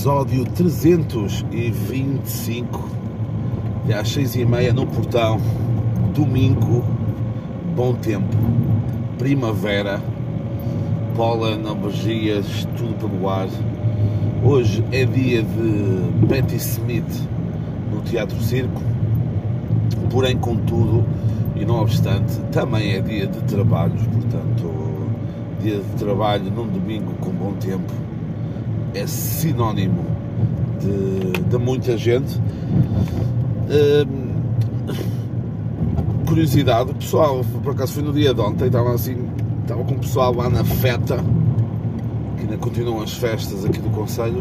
episódio 325, e às 6h30 no portão, domingo, bom tempo, primavera, pólen, aubergias, tudo pelo ar. Hoje é dia de Patti Smith no Teatro Circo, porém, contudo, e não obstante, também é dia de trabalhos, portanto, dia de trabalho num domingo com bom tempo é sinónimo de muita gente. Curiosidade, o pessoal, por acaso foi no dia de ontem, estava com o pessoal lá na feta, que ainda continuam as festas aqui do concelho,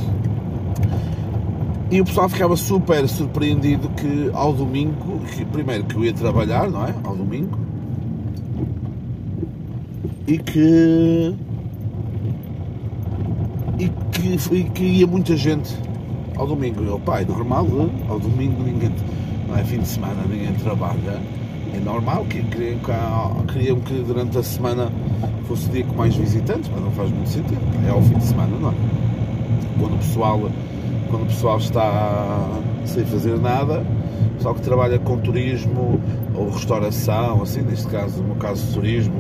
e o pessoal ficava super surpreendido que ao domingo, primeiro que eu ia trabalhar, não é? Ao domingo, e que ia muita gente ao domingo. Eu, pai, normal, ao domingo ninguém, não é fim de semana, ninguém trabalha, é normal, que queriam que durante a semana fosse o dia com mais visitantes, mas não faz muito sentido, é ao fim de semana, não é? Quando o pessoal está sem fazer nada, o pessoal que trabalha com turismo ou restauração, assim, neste caso, no meu caso, turismo,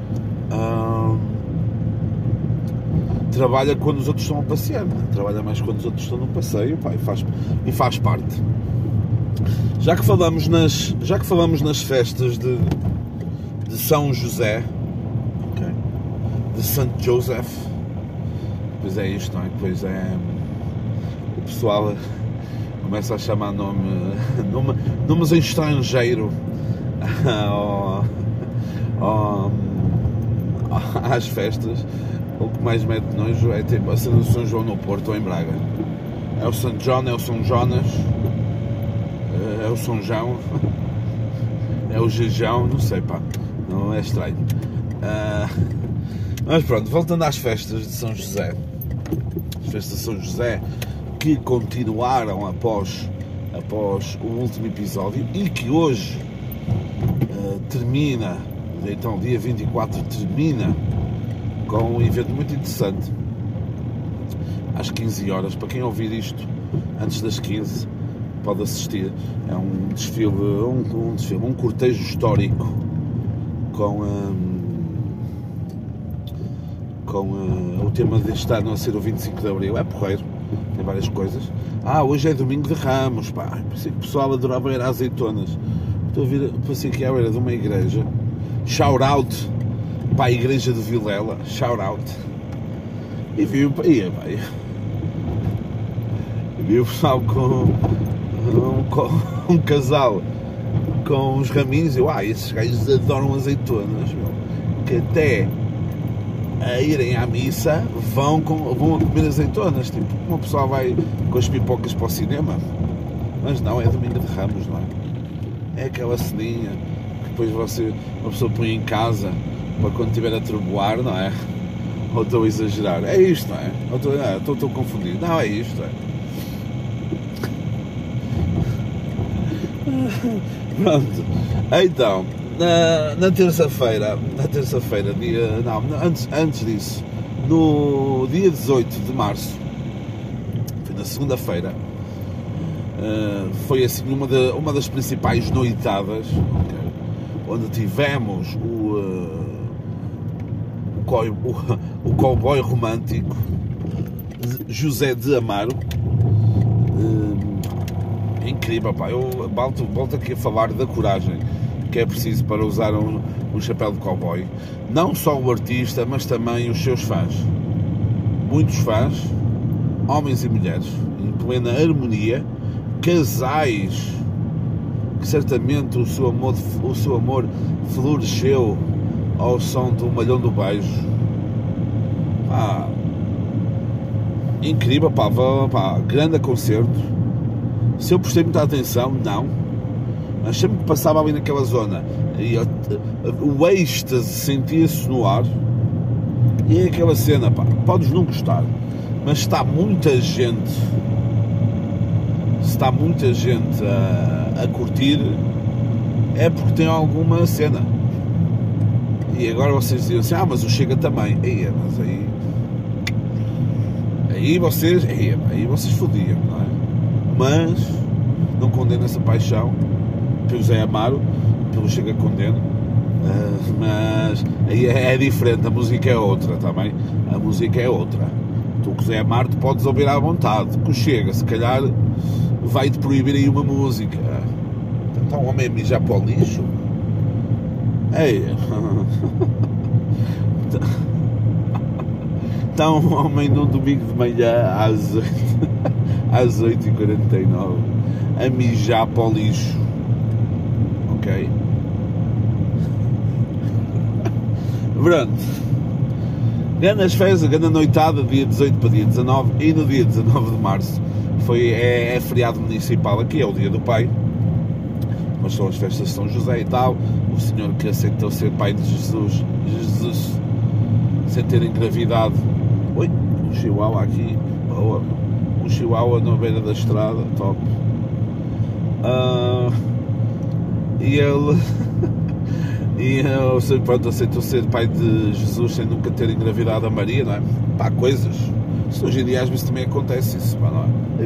trabalha quando os outros estão a passear, né? Trabalha mais quando os outros estão no passeio, pá, e faz parte. Já que falamos nas festas de São José, okay, de Saint Joseph, pois é isto, não é? Pois é, o pessoal começa a chamar nomes em estrangeiro às festas. O que mais mete nojo é tipo a cena do São João no Porto ou em Braga. É o São João, é o São Jonas, é o São João, é o Jejão, não sei, pá, não é estranho. Mas pronto, voltando às festas de São José. As festas de São José que continuaram após o último episódio e que hoje termina, então dia 24 termina com um evento muito interessante às 15 horas. Para quem ouvir isto antes das 15 pode assistir. É um desfile, um cortejo histórico com o tema deste ano a ser o 25 de Abril. É porreiro, tem várias coisas. Hoje é domingo de Ramos, pá. Pensei que o pessoal adorava ir às azeitonas. Estou a ver, pensei que era de uma igreja. Shout out para a igreja de Vilela, shout out. E vi o pessoal com um casal com uns raminhos. Eu, esses gajos adoram azeitonas, meu, que até a irem à missa vão a comer azeitonas, tipo, uma pessoa vai com as pipocas para o cinema, mas não, é domingo de Ramos, não é? É aquela ceninha que depois uma pessoa põe em casa para quando estiver a trovoar, não é? Ou estou a exagerar? É isto, não é? Ou estou confundido? Não, é isto, é. Pronto. Então, na terça-feira, antes disso, no dia 18 de março, foi na segunda-feira, foi assim uma das principais noitadas, okay, onde tivemos o cowboy romântico José de Amaro. É incrível, pá. Eu volto aqui a falar da coragem que é preciso para usar um chapéu de cowboy. Não só o artista, mas também os seus fãs. Muitos fãs, homens e mulheres, em plena harmonia, casais que certamente o seu amor floresceu ao som do Malhão do Beijo. Incrível, pá, grande concerto. Se eu prestei muita atenção, não, mas sempre que passava ali naquela zona o êxtase sentia-se no ar. E é aquela cena, pá, podes não gostar, mas está muita gente a curtir, é porque tem alguma cena. E agora vocês diziam assim, mas o Chega também. Mas aí aí vocês fodiam, não é? Mas não condeno essa paixão pelo Zé Amaro, pelo Chega Condeno, mas aí é diferente, a música é outra, está bem? A música é outra. Tu com o Zé Amaro tu podes ouvir à vontade, que o Chega, se calhar, vai-te proibir aí uma música. Então, homem a mijar para o lixo? Ei! Então, homem, num domingo de manhã às 8h49 a mijar para o lixo, ok? Pronto, grandes festas, grande noitada, dia 18 para dia 19, e no dia 19 de março é feriado municipal, aqui é o dia do pai, mas são as festas de São José e tal. O senhor que aceitou ser pai de Jesus sem ter engravidado. Oi, um chihuahua aqui, boa, um chihuahua na beira da estrada, top. E ele pronto, aceitou ser pai de Jesus sem nunca ter engravidado a Maria, não é? Pá, coisas. Isso hoje em dia às vezes também acontece isso, pá, não é?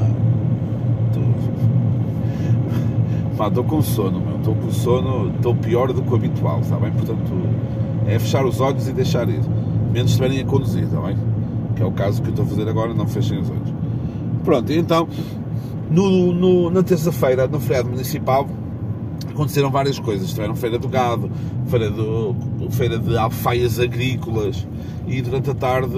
Estou com sono, meu. Estou com sono, estou pior do que o habitual, está bem? Portanto, é fechar os olhos e deixar ir. Menos estiverem a conduzir, está bem? Que é o caso que eu estou a fazer agora, não fechem os olhos. Pronto, e então, na terça-feira, no feriado municipal, aconteceram várias coisas. Tiveram Feira do Gado, feira de alfaias agrícolas, e durante a tarde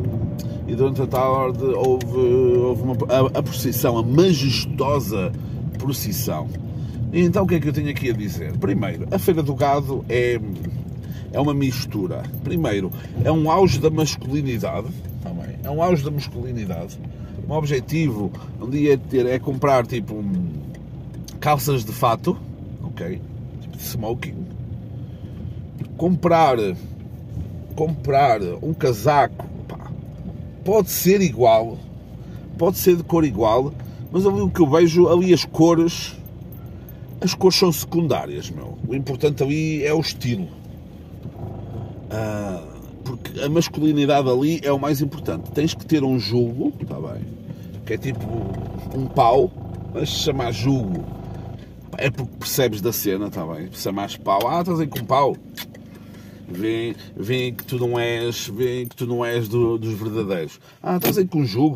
houve a procissão, a majestosa procissão. E então o que é que eu tenho aqui a dizer? Primeiro, a Feira do Gado é uma mistura. Primeiro, é um auge da masculinidade, também. É um auge da masculinidade. O objetivo um dia é comprar tipo calças de fato, ok? Tipo de smoking. Comprar um casaco, pá, pode ser igual, pode ser de cor igual, mas ali o que eu vejo, ali as cores são secundárias, meu. O importante ali é o estilo. Porque a masculinidade ali é o mais importante. Tens que ter um jugo, está bem, que é tipo um pau, mas se chamar jugo é porque percebes da cena, está bem? Se chamares pau, estás aí com pau, vem que tu não és dos verdadeiros. Estás aí com jugo.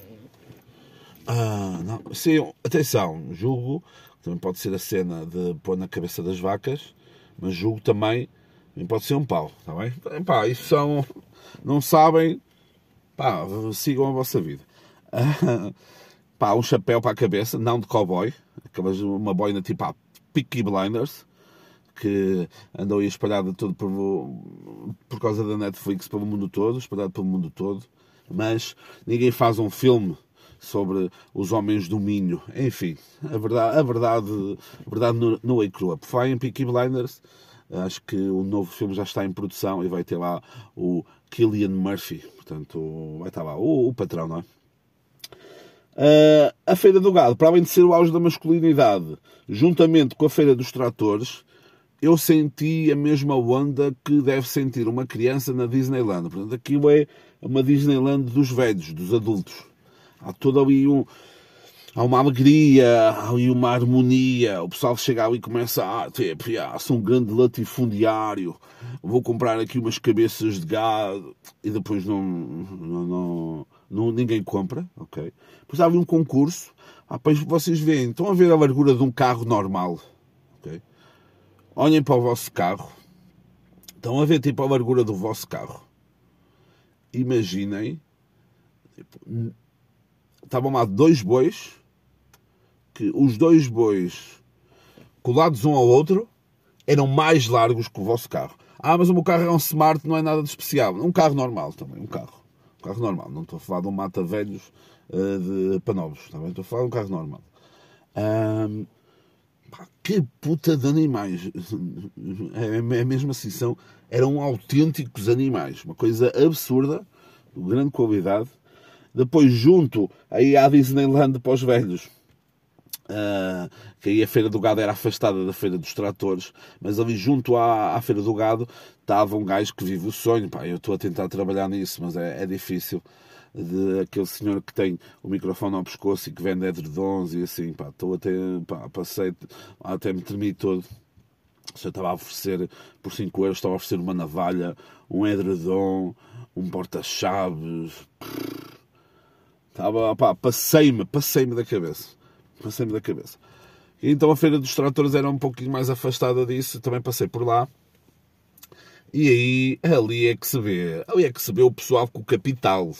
Não, sim, atenção, jugo também pode ser a cena de pôr na cabeça das vacas, mas jugo também pode ser um pau, está bem? Pá, isso são... Não sabem... Pá, sigam a vossa vida. Pá, um chapéu para a cabeça, não de cowboy. Uma boina tipo Peaky Blinders, que andou aí espalhada todo por causa da Netflix pelo mundo todo, espalhado pelo mundo todo. Mas ninguém faz um filme sobre os homens do Minho. Enfim, a verdade nua e crua. Por falar em Peaky Blinders, acho que o novo filme já está em produção e vai ter lá o Cillian Murphy. Portanto, vai estar lá o patrão, não é? A Feira do Gado, para além de ser o auge da masculinidade, juntamente com a Feira dos Tratores, eu senti a mesma onda que deve sentir uma criança na Disneyland. Portanto, aquilo é uma Disneyland dos velhos, dos adultos. Há todo ali há uma alegria, há ali uma harmonia. O pessoal chega ali e começa sou um grande latifundiário, vou comprar aqui umas cabeças de gado, e depois ninguém compra, ok? Depois há ali um concurso, depois vocês veem, estão a ver a largura de um carro normal, ok? Olhem para o vosso carro, estão a ver tipo a largura do vosso carro. Imaginem, estavam lá dois bois, que os dois bois colados um ao outro eram mais largos que o vosso carro. Mas o meu carro é um Smart, não é nada de especial. Um carro normal também, um carro normal. Não estou a falar de um mata-velhos para novos, tá bem? Estou a falar de um carro normal. Que puta de animais. É mesmo assim, eram autênticos animais. Uma coisa absurda, de grande qualidade. Depois, junto aí à Disneyland para os velhos, que aí a Feira do Gado era afastada da Feira dos Tratores, mas ali junto à Feira do Gado estava um gajo que vive o sonho. Pá, eu estou a tentar trabalhar nisso, mas é difícil. de aquele senhor que tem o microfone ao pescoço e que vende edredons e assim, pá, estou até, pá, passei, até me tremi todo. Já estava a oferecer, por 5 euros, estava a oferecer uma navalha, um edredom, um porta-chaves. Estava, pá, passei-me da cabeça. Passei-me da cabeça. E então a feira dos tratores era um pouquinho mais afastada disso, também passei por lá. E aí, ali é que se vê o pessoal com o capital.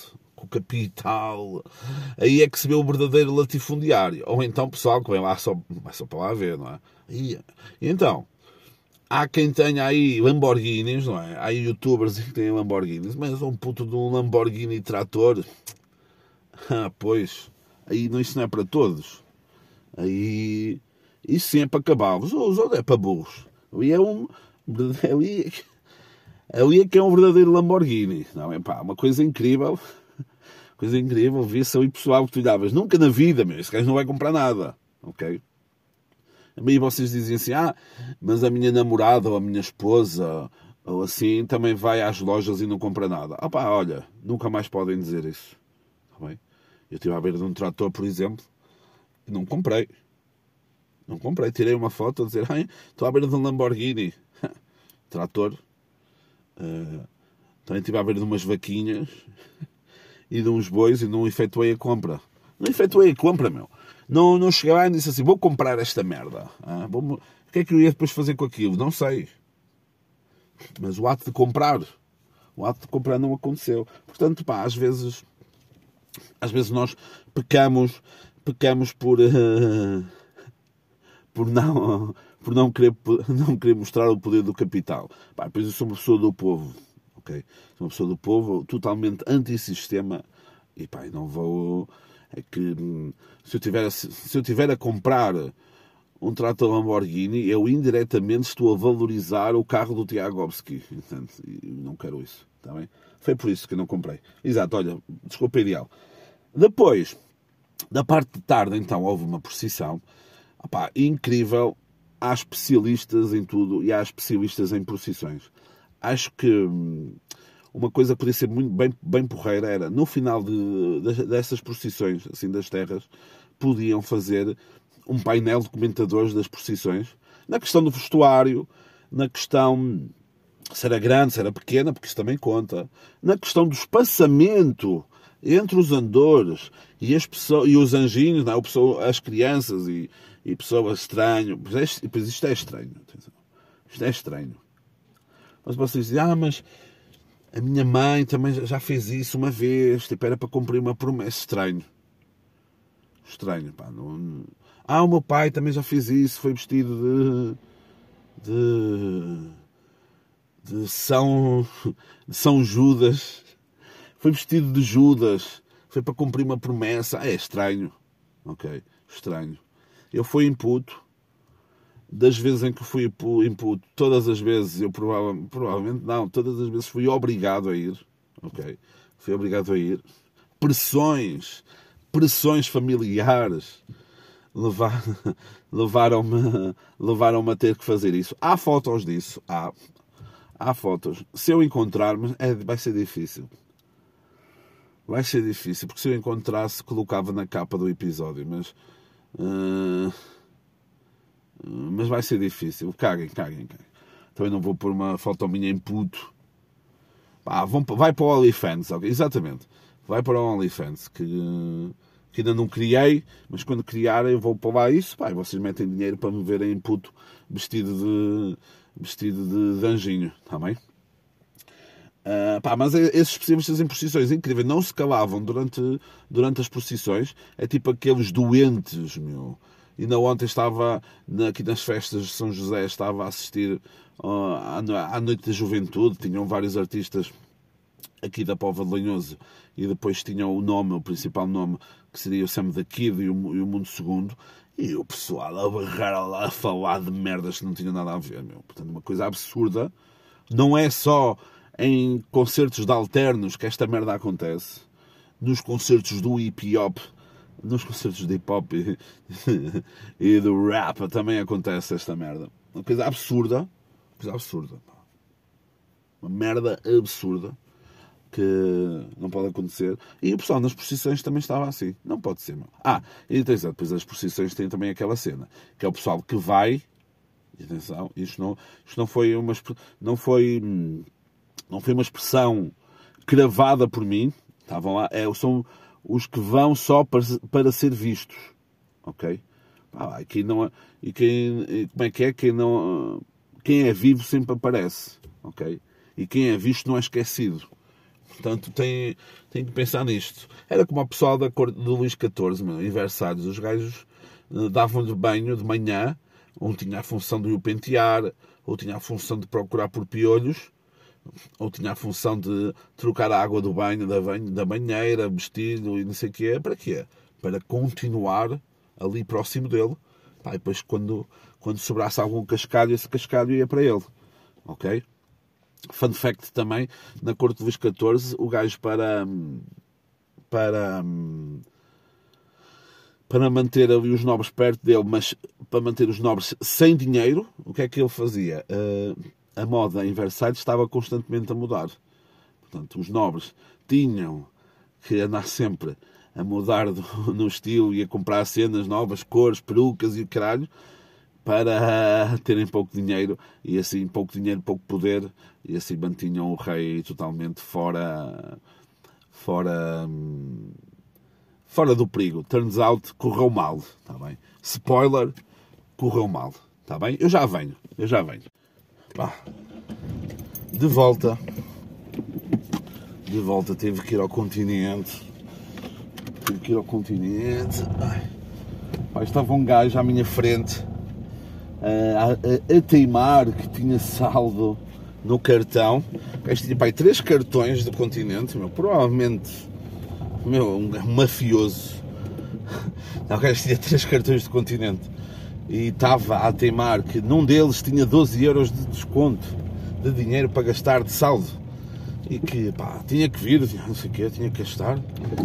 Aí é que se vê o verdadeiro latifundiário. Ou então o pessoal que vem lá vai só para lá ver, não é? E então, há quem tenha aí Lamborghinis, não é? Há youtubers que têm Lamborghinis, mas um puto de um Lamborghini trator, pois, aí isso não é para todos. Aí, isso sim é para cavalos, os outros é para burros. Ali é que é um verdadeiro Lamborghini, não é? Pá, uma coisa incrível, via-se ali pessoal que tu olhavas, nunca na vida, meu, esse gajo não vai comprar nada, ok? E vocês dizem assim, mas a minha namorada ou a minha esposa ou assim também vai às lojas e não compra nada. Pá, olha, nunca mais podem dizer isso. Tá bem? Eu estive à beira de um trator, por exemplo, e não comprei. Não comprei. Tirei uma foto a dizer, estou à beira de um Lamborghini. Trator. Também estive à beira de umas vaquinhas e de uns bois e não efetuei a compra. Não efetuei a compra, meu. Não cheguei lá e disse assim, vou comprar esta merda. O que é que eu ia depois fazer com aquilo? Não sei. Mas o ato de comprar não aconteceu. Portanto, pá, às vezes nós pecamos por não querer mostrar o poder do capital. Pá, pois eu sou uma pessoa do povo, ok? Sou uma pessoa do povo totalmente antissistema e pá, não vou... É que se eu tiver a comprar um trator Lamborghini, eu indiretamente estou a valorizar o carro do Tiagovski. E não quero isso, está bem? Foi por isso que eu não comprei. Exato, olha, desculpa ideal. Depois, da parte de tarde, então, houve uma procissão. Incrível. Há especialistas em tudo e há especialistas em procissões. Acho que uma coisa que podia ser muito bem porreira era, no final dessas procissões, assim, das terras, podiam fazer um painel de comentadores das procissões, na questão do vestuário, na questão se era grande, se era pequena, porque isso também conta, na questão do espaçamento entre os andores e as pessoas, e os anjinhos, não é? As crianças e pessoas estranho. Pois isto é estranho. Atenção. Isto é estranho. Mas vocês dizem, mas a minha mãe também já fez isso uma vez, tipo, era para cumprir uma promessa. Estranho, pá. Não... o meu pai também já fez isso, foi vestido de São Judas. Foi vestido de Judas, foi para cumprir uma promessa. É estranho, ok? Estranho. Eu fui imputo, das vezes em que fui imputo, todas as vezes, eu provavelmente não, todas as vezes fui obrigado a ir, ok? Fui obrigado a ir. Pressões familiares levaram-me a ter que fazer isso. Há fotos disso, há fotos. Se eu encontrar, vai ser difícil. Vai ser difícil, porque se eu encontrasse, colocava na capa do episódio, mas vai ser difícil. Caguem. Também não vou pôr uma foto minha em puto. Vai para o OnlyFans, okay? Exatamente. Vai para o OnlyFans, que ainda não criei, mas quando criarem eu vou para lá isso, e vocês metem dinheiro para me verem em puto vestido de anjinho, está bem? Mas esses especialistas em procissões, incrível, não se calavam durante as procissões. É tipo aqueles doentes, meu. Ainda ontem estava aqui nas festas de São José, estava a assistir à Noite da Juventude. Tinham vários artistas aqui da Póvoa de Lanhoso e depois tinham o principal nome, que seria o Sam da Kid e o Mundo Segundo. E o pessoal a barrar lá a falar de merdas que não tinham nada a ver, meu. Portanto, uma coisa absurda. Não é só em concertos de alternos que esta merda acontece. Nos concertos do hip-hop, nos concertos de hip-hop e do rap também acontece esta merda. Uma coisa absurda. Uma merda absurda. que não pode acontecer. E o pessoal nas procissões também estava assim. Não pode ser, meu. E atenção, depois as procissões têm também aquela cena, que é o pessoal que vai, e atenção, isto não foi uma expressão cravada por mim, estavam lá, são os que vão só para ser vistos, ok? Como é que é? Quem é vivo sempre aparece, ok? E quem é visto não é esquecido. Portanto, tem que pensar nisto. Era como o pessoal da corte do Luís XIV, aniversários. Os gajos davam-lhe banho de manhã. Um tinha a função de o pentear, ou tinha a função de procurar por piolhos, ou tinha a função de trocar a água do banho, da banheira, vestir-lhe e não sei o quê. Para quê? Para continuar ali próximo dele. E depois, quando sobrasse algum cascalho, esse cascalho ia para ele. Ok? Fun fact também, na corte de Luís XIV, o gajo para manter ali os nobres perto dele, mas para manter os nobres sem dinheiro, o que é que ele fazia? A moda em Versailles estava constantemente a mudar. Portanto, os nobres tinham que andar sempre a mudar no estilo e a comprar cenas novas, cores, perucas e o caralho, para terem pouco dinheiro, e assim, pouco dinheiro, pouco poder, e assim mantinham o rei totalmente fora do perigo. Turns out, correu mal, está bem? Spoiler, correu mal, está bem? Eu já venho. De volta, tive que ir ao continente. Estava um gajo à minha frente a teimar que tinha saldo no cartão. O gajo tinha 3 cartões do continente, provavelmente um mafioso. O gajo tinha 3 cartões do continente e estava a teimar que num deles tinha 12 euros de desconto de dinheiro para gastar de saldo e que tinha que vir, não sei o quê, tinha que gastar.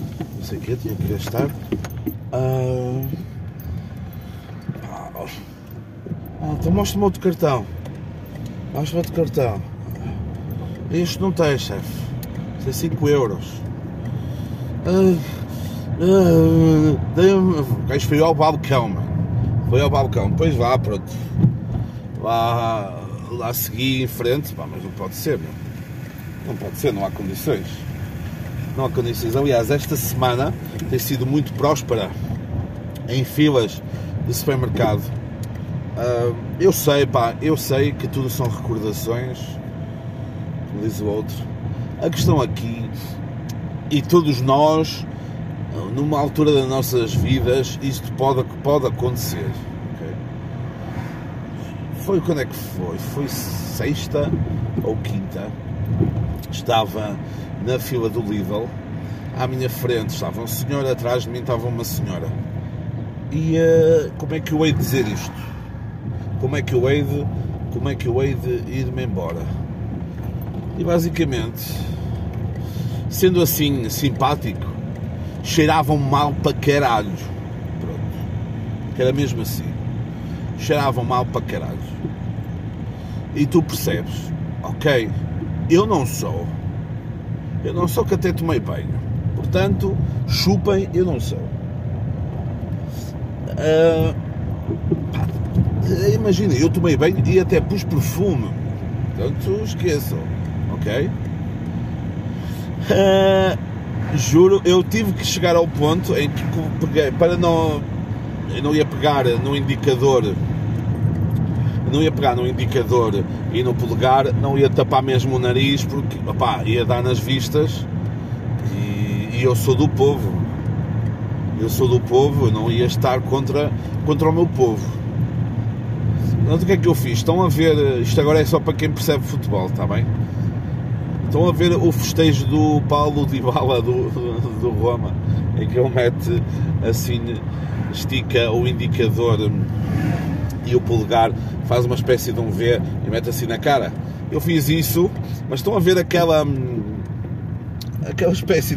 Então mostra-me outro cartão. Isto não tem, chefe. Isto é 5 euros. O gajo foi ao balcão, mano. Depois pronto. Lá segui em frente. Mas não pode ser, meu. Não pode ser, não há condições. Aliás, esta semana tem sido muito próspera em filas de supermercado. Eu sei que tudo são recordações, como diz o outro. A questão aqui, e todos nós, numa altura das nossas vidas, isto pode acontecer. Okay? Foi quando é que foi? Foi sexta ou quinta. Estava na fila do Lidl. À minha frente estava um senhor, atrás de mim estava uma senhora. E como é que eu hei de dizer isto? Como é que eu hei de ir-me embora? E basicamente, sendo assim simpático, cheiravam mal para caralho. Pronto. Que era mesmo assim. Cheiravam mal para caralho. E tu percebes, ok, eu não sou que até tomei banho. Portanto, chupem, eu não sou. Imagina, eu tomei banho e até pus perfume. Portanto, esqueçam. Ok? Juro, eu tive que chegar ao ponto em que peguei, eu não ia pegar no indicador e no polegar, não ia tapar mesmo o nariz, porque ia dar nas vistas, e eu sou do povo, eu não ia estar contra o meu povo. Então, o que é que eu fiz? Estão a ver, isto agora é só para quem percebe futebol, está bem? Estão a ver o festejo do Paulo Dybala do Roma, em que ele mete assim, estica o indicador e o polegar, faz uma espécie de um V e mete assim na cara. Eu fiz isso, mas estão a ver aquela espécie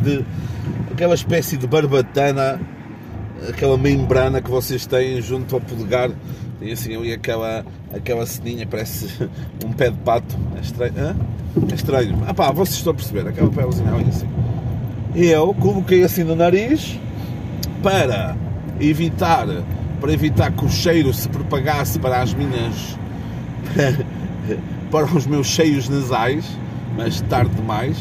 de barbatana, aquela membrana que vocês têm junto ao polegar, Tem assim ali aquela ceninha, parece um pé de pato. É estranho. Hã? É estranho. Ah pá, vocês estão a perceber, aquela pelezinha ali assim. E eu coloquei assim no nariz para evitar que o cheiro se propagasse para as minhas... para os meus cheios nasais, mas tarde demais.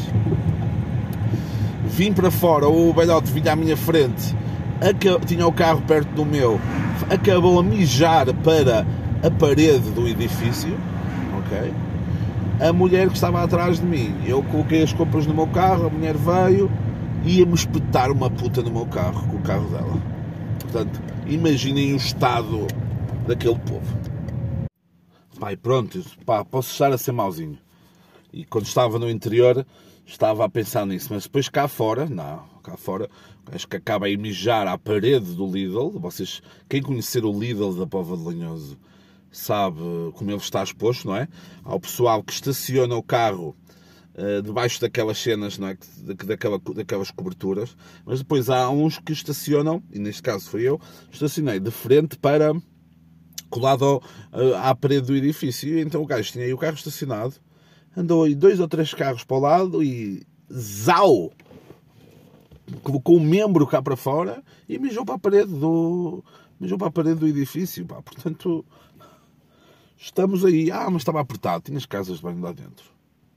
Vim para fora, o velhote vinha à minha frente, tinha o carro perto do meu, acabou a mijar para a parede do edifício, ok? A mulher que estava atrás de mim, eu coloquei as compras no meu carro, a mulher veio, ia-me espetar uma puta no meu carro, com o carro dela. Portanto, imaginem o estado daquele povo. Pá, e pronto, pá, posso estar a ser mauzinho. E quando estava no interior, estava a pensar nisso. Mas depois cá fora, acho que acaba a mijar à parede do Lidl. Vocês, quem conhecer o Lidl da Póvoa de Lanhoso, sabe como ele está exposto, não é? Há o pessoal que estaciona o carro debaixo daquelas cenas, não é? Daquelas coberturas. Mas depois há uns que estacionam, e neste caso foi eu, estacionei de frente para... colado à parede do edifício. Então o gajo tinha aí o carro estacionado, andou aí 2 ou 3 carros para o lado e zau! Colocou o membro cá para fora e mijou para a parede do edifício. Pá. Portanto, estamos aí. Ah, mas estava apertado. Tinhas casas de banho lá dentro.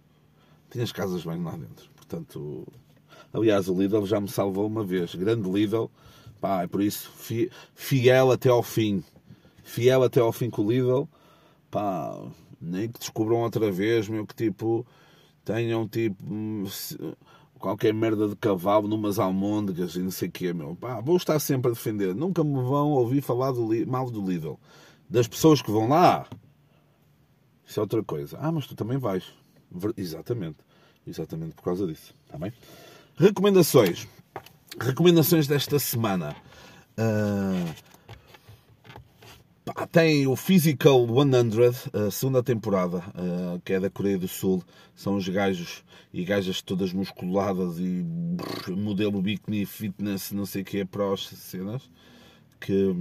Portanto, aliás, o Lidl já me salvou uma vez. Grande Lidl. Pá, é por isso, fiel até ao fim. Com o Lidl, pá, nem que descubram outra vez, meu, que tipo, tenham tipo, qualquer merda de cavalo numas almôndegas e não sei o quê, meu, pá, vou estar sempre a defender, nunca me vão ouvir falar mal do Lidl. Das pessoas que vão lá, isso é outra coisa. Ah, mas tu também vais. Exatamente por causa disso, está bem? Recomendações desta semana. Tem o Physical 100, a segunda temporada, que é da Coreia do Sul. São os gajos e gajas todas musculadas e modelo bikini, fitness, não sei o que é, para as cenas. Que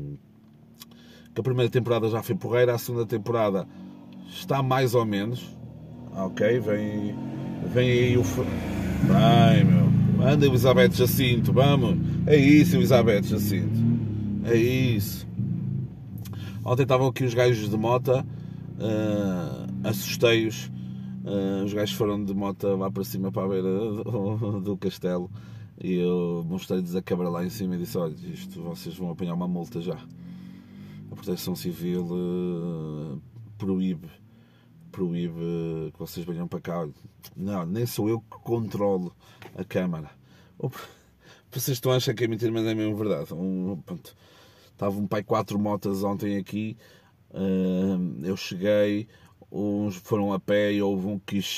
a primeira temporada já foi porreira, a segunda temporada está mais ou menos. Ok, vem aí o... Vai, meu. Anda, Elizabeth Jacinto, vamos. É isso, Elizabeth Jacinto. É isso. Ontem estavam aqui os gajos de moto, assustei-os. Os gajos foram de moto lá para cima, para a beira do castelo, e eu mostrei-lhes a câmara lá em cima e disse: olha, isto vocês vão apanhar uma multa já. A Proteção Civil proíbe que vocês venham para cá. Não, nem sou eu que controlo a câmara. Vocês estão a achar que é mentira, mas é mesmo verdade. Pronto. Estavam pai 4 motas ontem aqui, eu cheguei, uns foram a pé e houve um que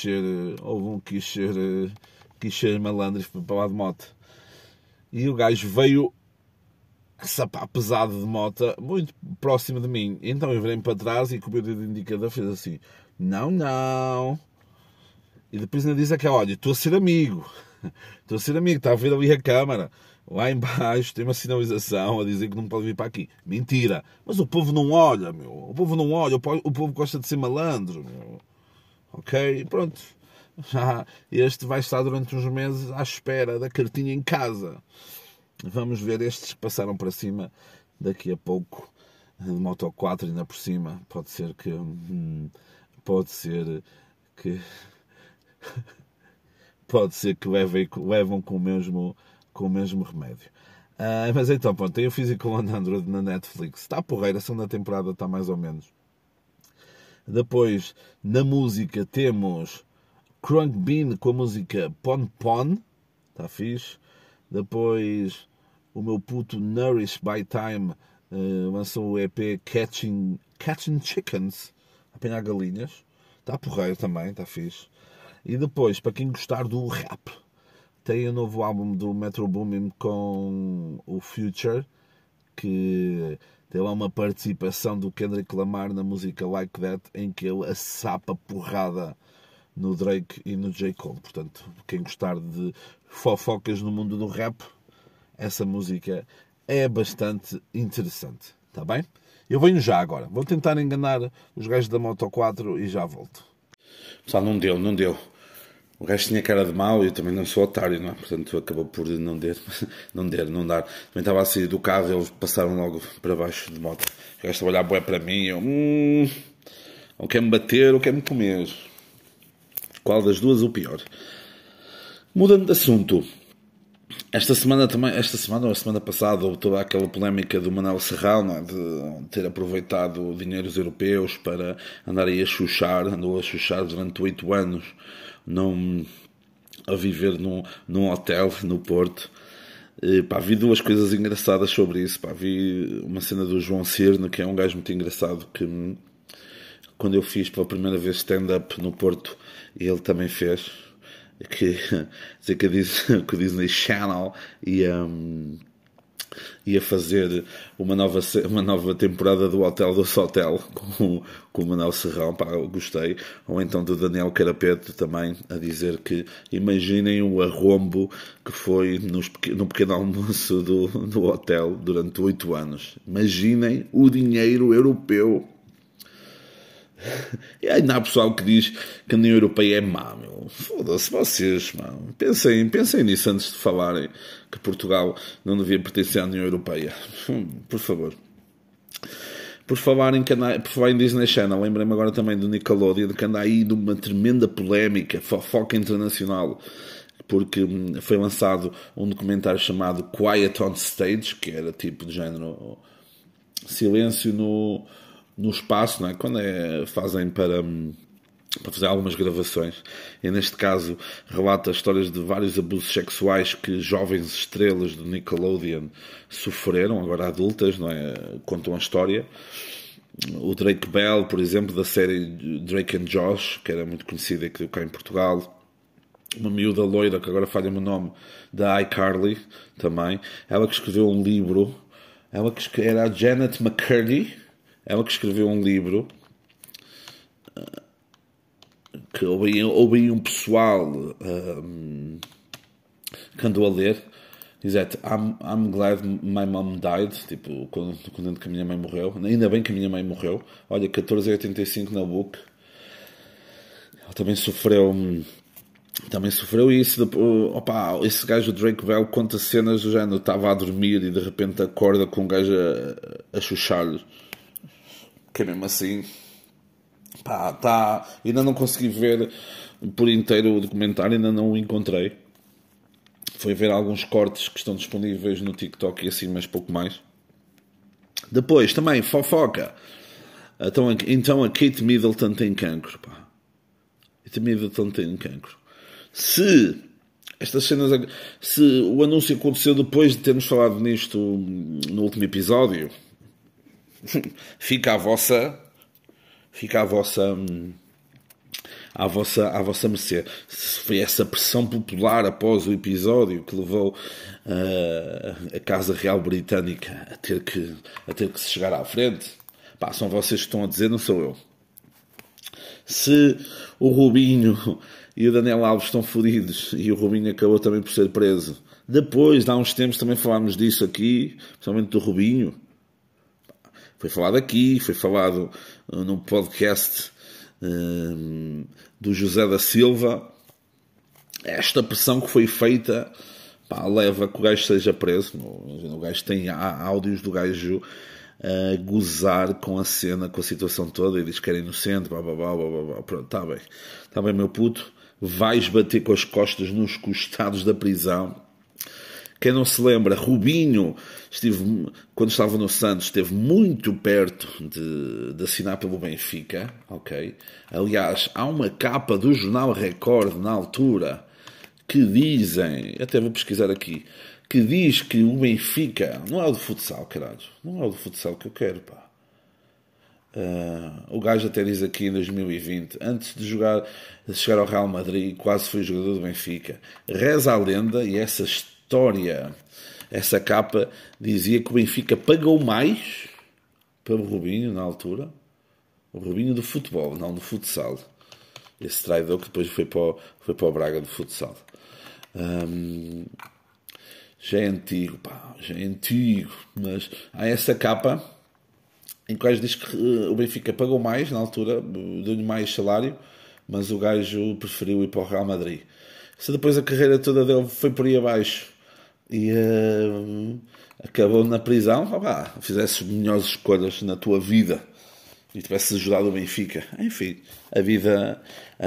quis ser malandro e foi para lá de moto. E o gajo veio sapar pesado de moto, muito próximo de mim. Então eu virei para trás e com o meu dedo indicador fez assim, não. E depois ainda diz aquela, olha, estou a ser amigo, está a ver ali a câmara. Lá em baixo tem uma sinalização a dizer que não pode vir para aqui. Mentira. Mas o povo não olha, meu. O povo gosta de ser malandro, meu. Ok? Pronto. Já este vai estar durante uns meses à espera da cartinha em casa. Vamos ver estes que passaram para cima daqui a pouco. De Moto 4 ainda por cima. Pode ser que... levam com o mesmo remédio. Mas então, pronto, tem o Physical 100 na Netflix. Está porreira, a segunda temporada está mais ou menos. Depois, na música, temos Crunk Bean com a música Pon Pon. Está fixe. Depois, o meu puto Nourish by Time lançou o EP Catching Chickens. Apanhar galinhas. Está porreiro também, está fixe. E depois, para quem gostar do rap, tem o novo álbum do Metro Boomin com o Future, que tem lá uma participação do Kendrick Lamar na música Like That, em que ele assapa porrada no Drake e no J. Cole. Portanto, quem gostar de fofocas no mundo do rap, essa música é bastante interessante. Está bem? Eu venho já agora. Vou tentar enganar os gajos da Moto 4 e já volto. Pessoal, não deu. O gajo tinha cara de mau e eu também não sou otário, não é? Portanto, acabou por não dar. Também estava a sair do carro e eles passaram logo para baixo de moto. O gajo estava a olhar bué para mim e eu... ou quer-me bater ou quer-me comer. Qual das duas o pior? Mudando de assunto. Esta semana ou a semana passada, houve toda aquela polémica do Manel Serrão, não é? De ter aproveitado dinheiros europeus para andar aí andou a chuchar durante 8 anos a viver num hotel no Porto. Vi 2 coisas engraçadas sobre isso. Vi uma cena do João Cirne, que é um gajo muito engraçado, que quando eu fiz pela primeira vez stand-up no Porto, ele também fez, que o Disney Channel ia fazer uma nova temporada do Hotel do Sotel com o Manel Serrão, gostei. Ou então do Daniel Carapeto também, a dizer que imaginem o arrombo que foi no pequeno almoço do hotel durante 8 anos. Imaginem o dinheiro europeu. E ainda há pessoal que diz que a União Europeia é má, meu. Foda-se vocês, mano. Pensem nisso antes de falarem que Portugal não devia pertencer à União Europeia. Por favor. Por falar em Disney Channel, lembrei-me agora também do Nickelodeon, que anda aí numa tremenda polémica, fofoca internacional, porque foi lançado um documentário chamado Quiet on Stage, que era tipo de género silêncio no espaço, não é? Quando fazem para fazer algumas gravações, e neste caso relata histórias de vários abusos sexuais que jovens estrelas do Nickelodeon sofreram, agora adultas, não é? Contam a história. O Drake Bell, por exemplo, da série Drake and Josh, que era muito conhecida aqui cá em Portugal. Uma miúda loira, que agora falha-me o nome, da iCarly, também. Ela que escreveu um livro, era a Janet McCurdy. Ela que escreveu um livro que houve um pessoal que andou a ler. Diz I'm glad my mom died. Tipo, quando que a minha mãe morreu. Ainda bem que a minha mãe morreu. Olha, 14,85 na book. Ela também sofreu isso. Esse gajo, Drake Bell, conta cenas do género. Estava a dormir e de repente acorda com um gajo a chuchar-lhe. Que é mesmo assim, ainda não consegui ver por inteiro o documentário, ainda não o encontrei. Foi ver alguns cortes que estão disponíveis no TikTok e assim, mas pouco mais. Depois, também, fofoca. Então a Kate Middleton tem cancro, Kate Middleton tem cancro. Se o anúncio aconteceu depois de termos falado nisto no último episódio, fica à vossa mercê. Se foi essa pressão popular após o episódio que levou a Casa Real Britânica a ter que se chegar à frente, são vocês que estão a dizer, não sou eu. Se o Rubinho e o Daniel Alves estão fodidos e o Rubinho acabou também por ser preso, depois, há uns tempos, também falámos disso aqui, principalmente do Rubinho. Foi falado aqui, foi falado num podcast do José da Silva. Esta pressão que foi feita leva a que o gajo seja preso. O gajo tem áudios do gajo a gozar com a cena, com a situação toda, e diz que era inocente, Pronto, está bem, meu puto. Vais bater com as costas nos costados da prisão. Quem não se lembra, Rubinho, quando estava no Santos, esteve muito perto de assinar pelo Benfica, ok? Aliás, há uma capa do jornal Record, na altura, que dizem, até vou pesquisar aqui, que diz que o Benfica, não é o de futsal, caralho, não é o de futsal que eu quero, o gajo até diz aqui em 2020, antes de chegar ao Real Madrid, quase foi jogador do Benfica. Reza a lenda, e essa capa dizia que o Benfica pagou mais pelo Rubinho na altura, o Rubinho do futebol, não do futsal, esse traidor que depois foi para o Braga do futsal. Já é antigo, mas há essa capa em que o gajo diz que o Benfica pagou mais na altura, deu-lhe mais salário, mas o gajo preferiu ir para o Real Madrid. Se depois a carreira toda dele foi por aí abaixo e acabou na prisão, fizesse melhores escolhas na tua vida e tivesse ajudado o Benfica. Enfim, a vida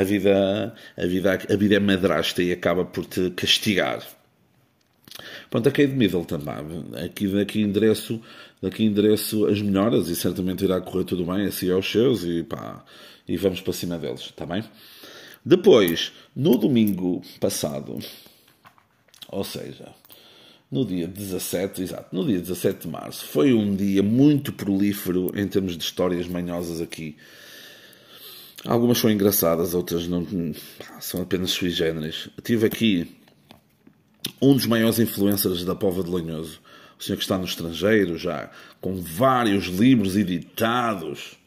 é madrasta e acaba por te castigar. Pronto, a Kate Middleton, aqui endereço as melhoras e certamente irá correr tudo bem, assim aos seus e vamos para cima deles, está bem? Depois, no domingo passado, ou seja, no dia 17 de março, foi um dia muito prolífero em termos de histórias manhosas aqui. Algumas são engraçadas, outras não, são apenas sui generis. Tive aqui um dos maiores influencers da Póvoa de Lanhoso, o senhor que está no estrangeiro já, com vários livros editados.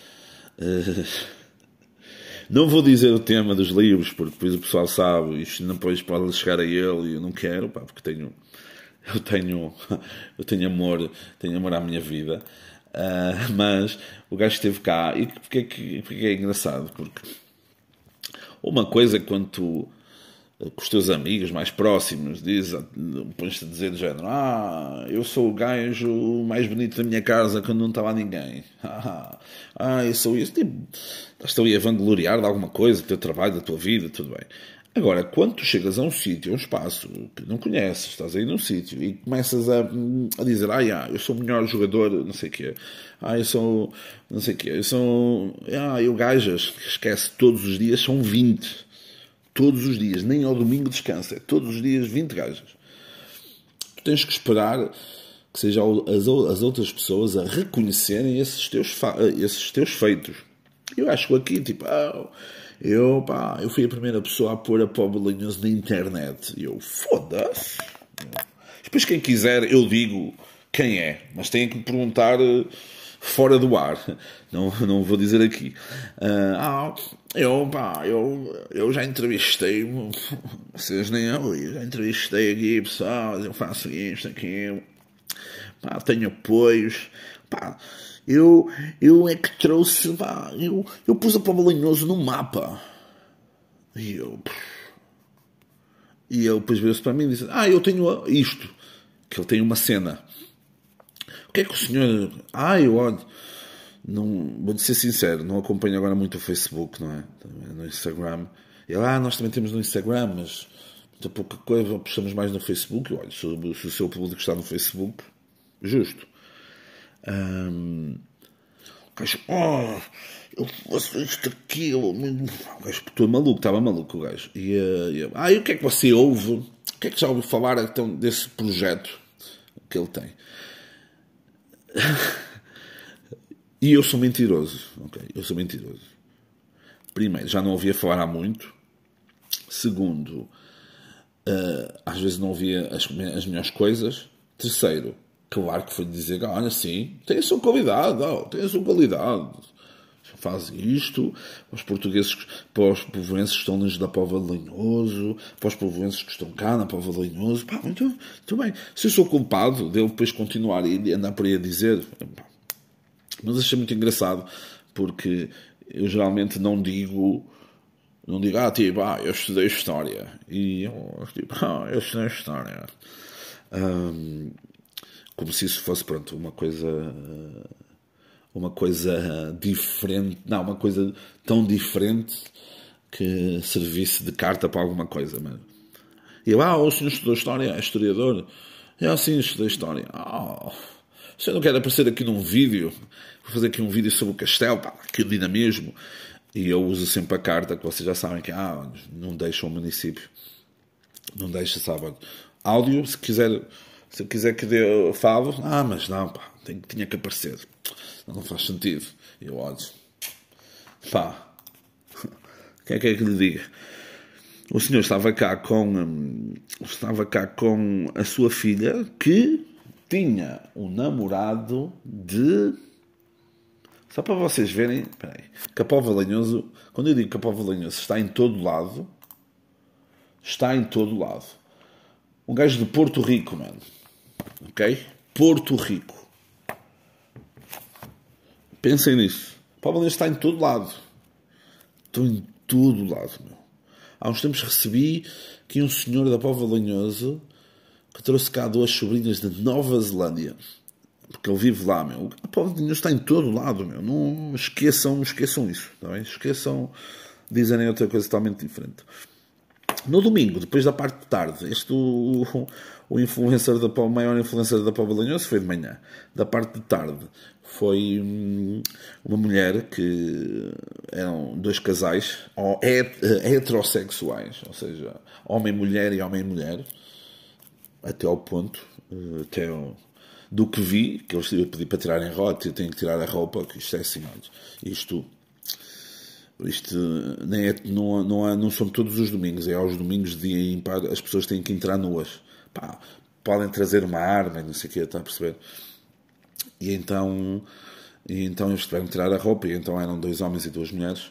Não vou dizer o tema dos livros, porque depois o pessoal sabe, e isto depois pode chegar a ele, e eu não quero, porque eu tenho amor à minha vida. Mas o gajo esteve cá, e porque é engraçado? Porque uma coisa é quando tu, com os teus amigos mais próximos, pões-te a dizer do género: eu sou o gajo mais bonito da minha casa quando não estava ninguém. Eu sou isso. Tipo, estás ali a vangloriar de alguma coisa, do teu trabalho, da tua vida, tudo bem. Agora, quando tu chegas a um sítio, a um espaço que não conheces, estás aí num sítio e começas a dizer: eu sou o melhor jogador, não sei o quê. Eu sou, não sei o quê. Eu gajas, esquece, todos os dias são 20. Todos os dias, nem ao domingo descansa. É todos os dias 20 gajas. Tu tens que esperar que sejam as outras pessoas a reconhecerem esses teus feitos. Eu acho que aqui, tipo, eu fui a primeira pessoa a pôr a Póvoa de Lanhoso na internet. E eu, foda-se. Depois quem quiser, eu digo quem é. Mas têm que me perguntar fora do ar. Não vou dizer aqui. Eu já entrevistei, vocês nem eu já entrevistei aqui pessoal, eu faço isto, aquilo, tenho apoios, eu é que trouxe, eu pus a Póvoa de Lanhoso no mapa. E ele depois veio-se para mim e disse: eu tenho isto, que ele tem uma cena. O que é que o senhor... eu olho... Não, vou-lhe ser sincero, não acompanho agora muito o Facebook, não é? No Instagram. Ele, nós também temos no Instagram, mas muita pouca coisa, postamos mais no Facebook. Eu olho, se o seu público está no Facebook, justo. O gajo, eu faço isto, aquilo. O gajo, estava maluco o gajo. E o que é que você ouve? O que é que já ouviu falar então, desse projeto que ele tem? E eu sou mentiroso, ok? Eu sou mentiroso. Primeiro, já não ouvia falar há muito. Segundo, às vezes não ouvia as melhores coisas. Terceiro, claro que foi dizer: olha, sim, tem a sua qualidade, faz isto, para os portugueses, para os povoenses que estão longe da Póvoa de Lanhoso, para os povoenses que estão cá na Póvoa de Lanhoso. Muito bem. Se eu sou culpado de ele depois continuar e andar por aí a dizer... Mas achei muito engraçado, porque eu geralmente não digo, eu estudei História. E eu estudei História. Como se isso fosse, pronto, uma coisa diferente. Não, uma coisa tão diferente que servisse de carta para alguma coisa. Mas... E eu, o senhor estudou História? É historiador? Eu, sim, estudei História. Se eu não quero aparecer aqui num vídeo, vou fazer aqui um vídeo sobre o castelo, aquilo dinamismo, e eu uso sempre a carta, que vocês já sabem que não deixa o município, não deixa, sabe? Áudio, se eu quiser que eu falo, mas não, tinha que aparecer, não faz sentido. Eu olho, o que é que lhe diga? O senhor estava cá com a sua filha, que tinha um namorado de... Só para vocês verem... Espera aí. Que a Póvoa de Lanhoso... Quando eu digo que a Póvoa de Lanhoso está em todo lado... Está em todo lado. Um gajo de Porto Rico, mano. Ok? Porto Rico. Pensem nisso. Póvoa Lanhoso está em todo lado. Estou em todo lado, meu. Há uns tempos recebi que um senhor da Póvoa Lanhoso que trouxe cá 2 sobrinhas de Nova Zelândia. Porque ele vive lá, meu. A Póvoa Lanhoso está em todo lado, meu. Não esqueçam isso, tá bem? Esqueçam dizerem outra coisa totalmente diferente. No domingo, depois da parte de tarde, o influencer o maior influencer da Póvoa Lanhoso foi de manhã. Da parte de tarde foi uma mulher que eram 2 casais heterossexuais, ou seja, homem-mulher e homem-mulher, até ao ponto, do que vi, que eles pedi para tirarem roupa, eu tenho que tirar a roupa, que isto é assim, olha, isto nem não são todos os domingos, é aos domingos de dia ímpar, as pessoas têm que entrar nuas. Pá, podem trazer uma arma e não sei o que, está a perceber? E então eles tiveram que tirar a roupa, e então eram 2 homens e 2 mulheres,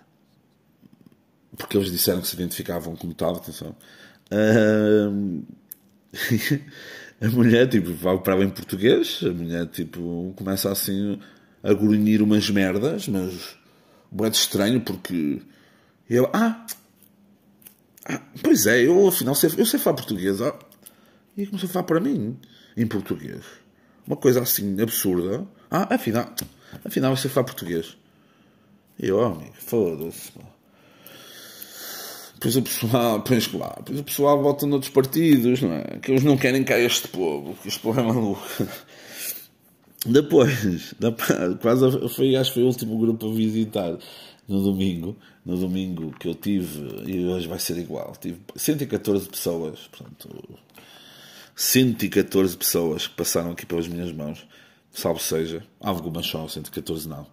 porque eles disseram que se identificavam como tal, atenção. A mulher, tipo, vai para em português, a mulher, tipo, começa assim a grunhir umas merdas, mas bué de estranho, porque eu, pois é, eu afinal eu sei falar português, e começou a falar para mim em português, uma coisa assim absurda. Afinal eu sei falar português. E eu, amigo, foda-se, pá. Depois o pessoal vota noutros partidos, não é? Que eles não querem cá este povo, que este povo é maluco. Depois, acho que foi o último grupo a visitar no domingo que eu tive, e hoje vai ser igual, tive 114 pessoas, portanto, 114 pessoas que passaram aqui pelas minhas mãos, salvo seja, algumas só, 114 não.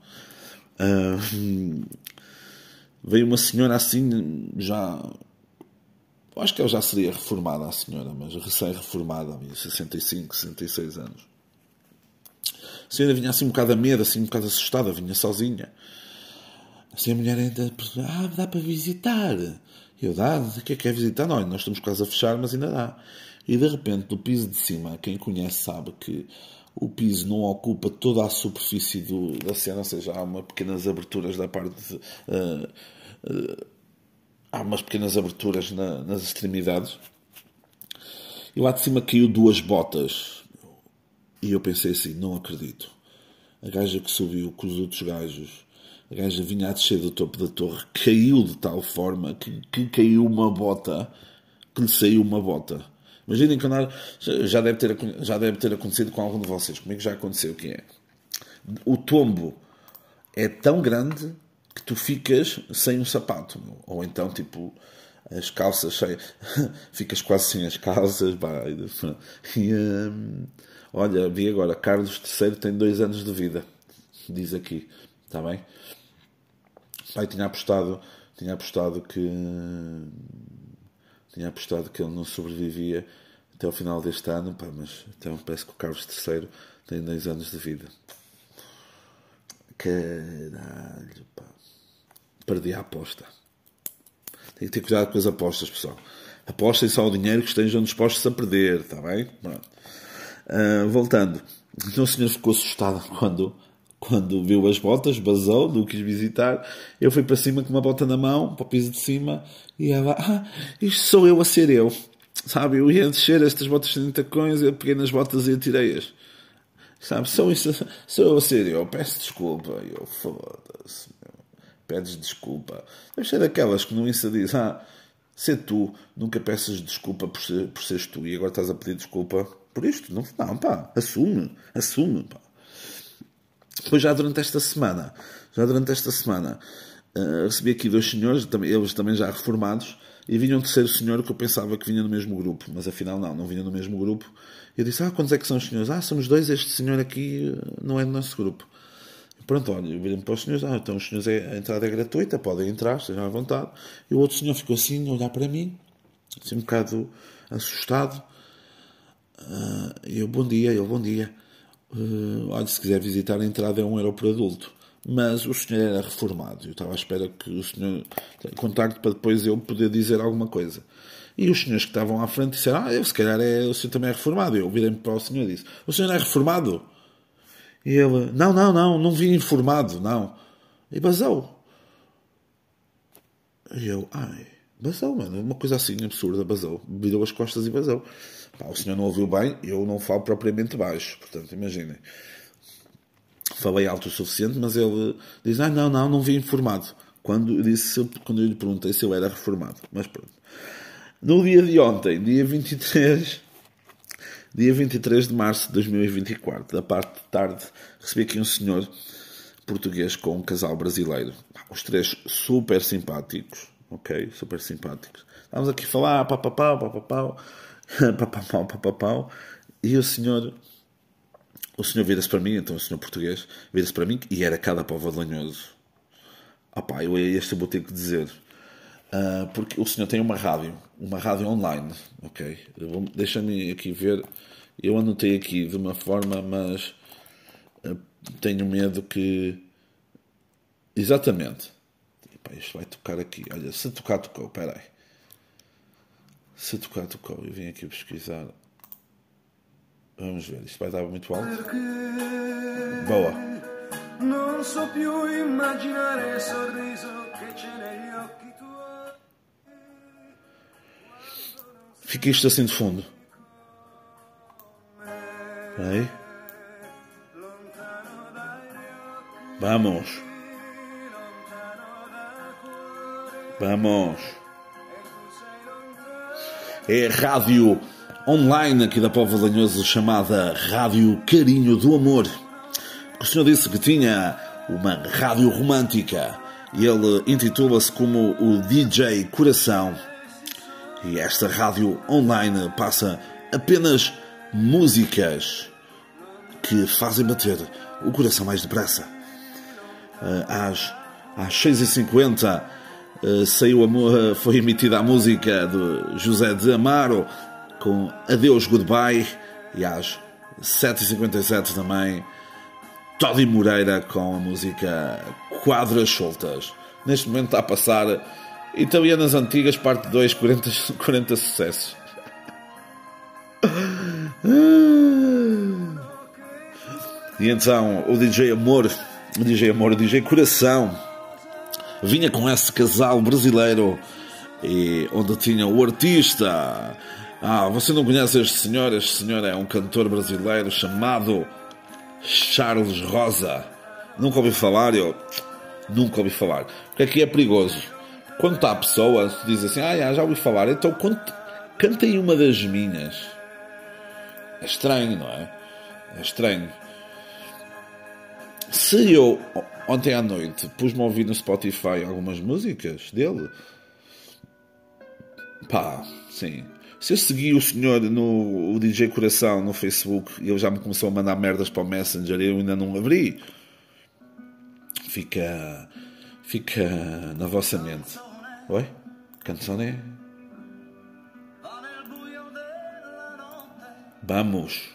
Veio uma senhora assim, acho que ela já seria reformada, a senhora, mas recém-reformada, 65, 66 anos. A senhora vinha assim um bocado a medo, assim um bocado assustada, vinha sozinha. Assim a mulher ainda, dá para visitar. Eu, o que é visitar? Não, nós estamos quase a fechar, mas ainda dá. E de repente, do piso de cima, quem conhece sabe que o piso não ocupa toda a superfície da cena, ou seja, há umas pequenas aberturas da parte há umas pequenas aberturas nas extremidades. E lá de cima caiu 2 botas. E eu pensei assim, não acredito. A gaja que subiu com os outros gajos, a gaja vinha a descer do topo da torre, caiu de tal forma que caiu uma bota, que lhe saiu uma bota. Imaginem que já deve ter acontecido com algum de vocês. Comigo já aconteceu, o que é? O tombo é tão grande que tu ficas sem um sapato. Ou então, tipo, as calças cheias. Ficas quase sem as calças. Olha, vi agora, Carlos III tem 2 anos de vida. Diz aqui. Está bem? Pai, tinha apostado que ele não sobrevivia até ao final deste ano, pá, mas então parece que o Carlos III tem 2 anos de vida. Caralho, pá. Perdi a aposta. Tem que ter cuidado com as apostas, pessoal. Apostem só o dinheiro que estejam dispostos a perder, está bem? Pronto. Voltando. Então o senhor ficou assustado quando viu as botas, basou, não quis visitar. Eu fui para cima com uma bota na mão, para o piso de cima, e ela, isto sou eu a ser eu. Sabe, eu ia descer estas botas sem tacões, eu peguei nas botas e atirei-as. Sabe, sou eu a ser eu, peço desculpa. Eu, foda-se, meu. Pedes desculpa. Deve ser daquelas que no Insta diz, ser tu, nunca peças desculpa por seres tu, e agora estás a pedir desculpa por isto. Não, pá, assume, pá. Depois já durante esta semana, recebi aqui 2 senhores, eles também já reformados, e vinha um terceiro senhor que eu pensava que vinha no mesmo grupo, mas afinal não vinha no mesmo grupo. E eu disse, quantos é que são os senhores? Somos 2, este senhor aqui não é do nosso grupo. E pronto, olha, eu virei-me para os senhores, então os senhores, a entrada é gratuita, podem entrar, estejam à vontade. E o outro senhor ficou assim, a olhar para mim, assim um bocado assustado. E eu, bom dia. Olha, se quiser visitar, a entrada é €1 por adulto. Mas o senhor era reformado. Eu estava à espera que o senhor contacte para depois eu poder dizer alguma coisa. E os senhores que estavam à frente disseram, se calhar o senhor também é reformado. Eu virei-me para o senhor e disse, o senhor é reformado? E ele, não vim informado, não. E basou. E eu, basou, mano, uma coisa assim absurda, basou. Virou as costas e basou. Pá, o senhor não ouviu bem, eu não falo propriamente baixo, portanto, imaginem. Falei alto o suficiente, mas ele diz, não vim informado. Quando eu lhe perguntei se eu era reformado. Mas pronto. No dia de ontem, dia 23 de março de 2024, da parte de tarde, recebi aqui um senhor português com um casal brasileiro. Os três super simpáticos, ok? Super simpáticos. Estávamos aqui a falar, papapau, e o senhor vira-se para mim, então o senhor português vira-se para mim, e era cada povo de Lanhoso. Eu a este vou ter que dizer, porque o senhor tem uma rádio online, ok? Deixa-me aqui ver, eu anotei aqui de uma forma, mas tenho medo que... Exatamente. Isto vai tocar aqui. Olha, se tocar, tocou. Espera aí. Se tocar, tocou. Eu vim aqui pesquisar. Vamos ver. Isto vai dar muito alto. Boa. Não so più immaginare il sorriso che c'è negli occhi tuoi. Fica isto assim de fundo. Aí. Vamos. É a rádio online aqui da Póvoa de Lanhoso, chamada Rádio Carinho do Amor. O senhor disse que tinha uma rádio romântica e ele intitula-se como o DJ Coração. E esta rádio online passa apenas músicas que fazem bater o coração mais depressa. Às 6h50 foi emitida a música de José de Amaro com Adeus Goodbye, e às 7h57 também Todi Moreira com a música Quadras Soltas. Neste momento está a passar Italianas Antigas, parte 2, 40 sucessos. E então o DJ Coração vinha com esse casal brasileiro, e onde tinha o artista. Você não conhece este senhor? Este senhor é um cantor brasileiro chamado Charles Rosa. Nunca ouvi falar, Porque aqui é perigoso. Quando está a pessoa, diz assim, já ouvi falar, então cantem uma das minhas. É estranho, não é? É estranho. Se eu, ontem à noite, pus-me a ouvir no Spotify algumas músicas dele, sim. Se eu segui o senhor o DJ Coração no Facebook e ele já me começou a mandar merdas para o Messenger e eu ainda não abri, fica na vossa mente. Oi? Canzone? Vamos,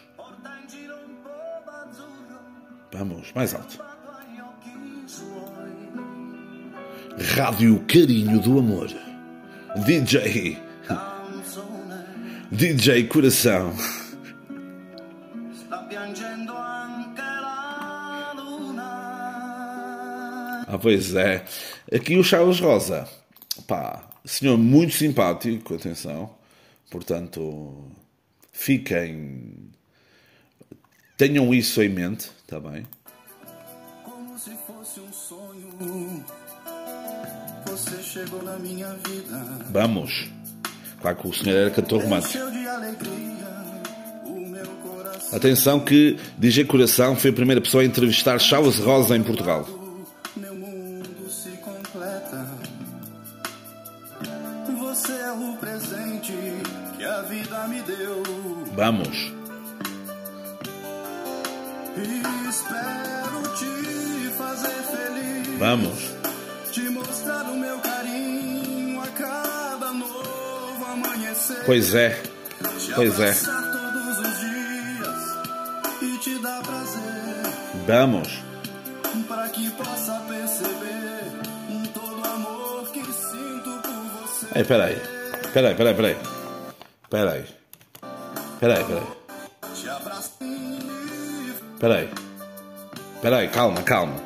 mais alto. Rádio Carinho do Amor. DJ Coração. Pois é. Aqui o Charles Rosa. Senhor muito simpático, atenção. Portanto, tenham isso em mente, está bem? Como se fosse um sonho, você chegou na minha vida. Vamos. Claro que o senhor era cantor romântico. Atenção que DJ Coração foi a primeira pessoa a entrevistar Charles Rosa em Portugal. Meu mundo se completa. Você é o presente que a vida me deu. Vamos. Espero te fazer feliz. Vamos. Te mostrar o meu carinho a cada novo amanhecer. Pois é. Todos os dias e te dar prazer. Vamos. Para que possa perceber todo o amor que sinto por você. Peraí. Peraí. Espera aí, calma.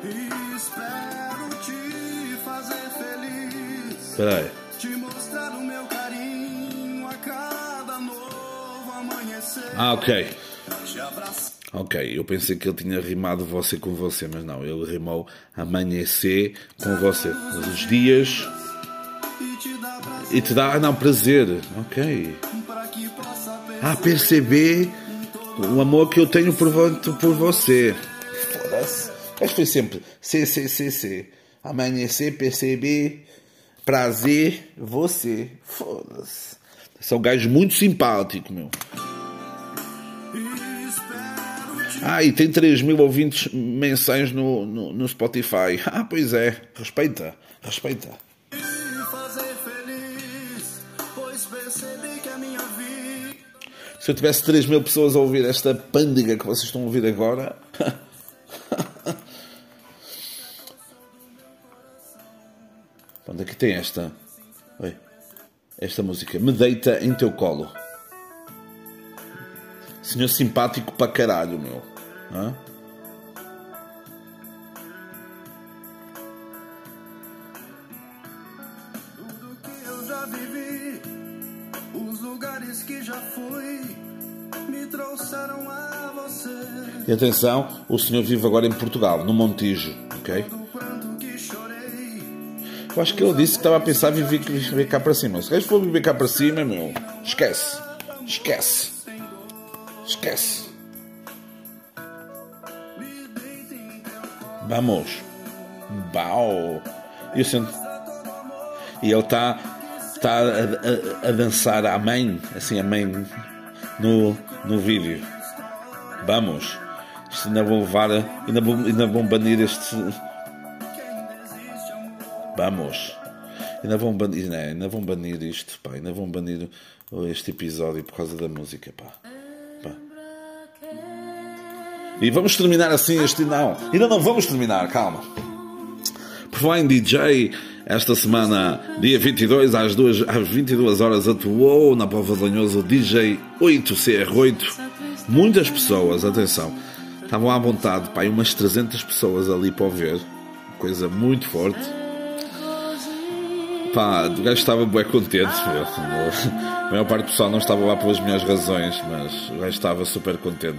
Espera aí. Ok, eu pensei que ele tinha rimado você com você, mas não, ele rimou amanhecer com você. Os dias e te dá, prazer. Ok. Perceber o amor que eu tenho por você. Foda-se. Mas foi sempre C. Amanhecer, perceber, prazer, você. Foda-se. São gajos muito simpáticos, meu. E tem 3.000 ouvintes mensais no Spotify. Pois é. Respeita. Se eu tivesse 3.000 pessoas a ouvir esta pândega que vocês estão a ouvir agora... Onde é que tem esta? Esta música. Me deita em teu colo. Senhor simpático para caralho, meu. Tudo que eu já vivi, os lugares que já fui, me trouxeram a você. E atenção, o senhor vive agora em Portugal, no Montijo, ok? Eu acho que ele disse que estava a pensar em viver cá para cima. Se for viver cá para cima, meu, esquece. Vamos. Bau. E ele está a dançar a mãe, assim, a mãe no vídeo. Vamos. Isto ainda vou levar, ainda vão banir este... Vamos. Ainda vão banir isto, pá. Ainda vão banir este episódio por causa da música, pá. E vamos terminar assim este... Não, ainda não vamos terminar, calma. Por falar em DJ, esta semana, dia 22, às 22 horas, atuou na Póvoa de Lanhoso o DJ 8CR8. Muitas pessoas, atenção, estavam à vontade, pá, umas 300 pessoas ali para o ver. Coisa muito forte. Pá, o gajo estava bem contente. A maior parte do pessoal não estava lá pelas minhas razões, mas o gajo estava super contente.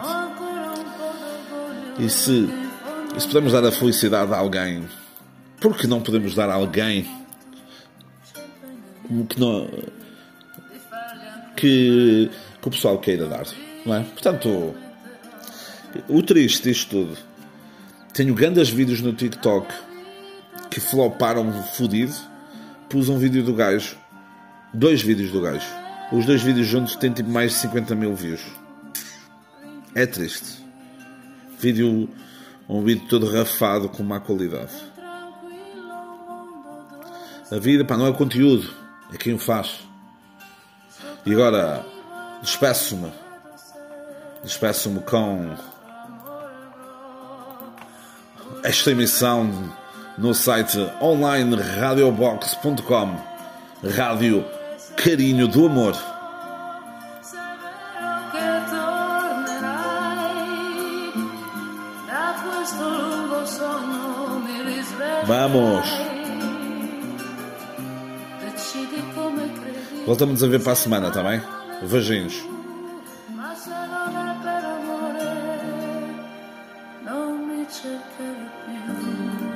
E se podemos dar a felicidade a alguém, por que não podemos dar a alguém que o pessoal queira dar, não é? Portanto, o triste disto tudo, tenho grandes vídeos no TikTok que floparam fodido. Pus um vídeo do gajo, 2 vídeos do gajo, os 2 vídeos juntos têm tipo mais de 50.000 views. É triste. Um vídeo todo rafado com má qualidade. A vida, pá, não é o conteúdo, é quem o faz. E agora despeço-me com esta emissão no site online radiobox.com. Rádio Carinho do Amor. Vamos. Voltamos a ver para a semana, tá bem? Beijinhos. Non mi cercare più.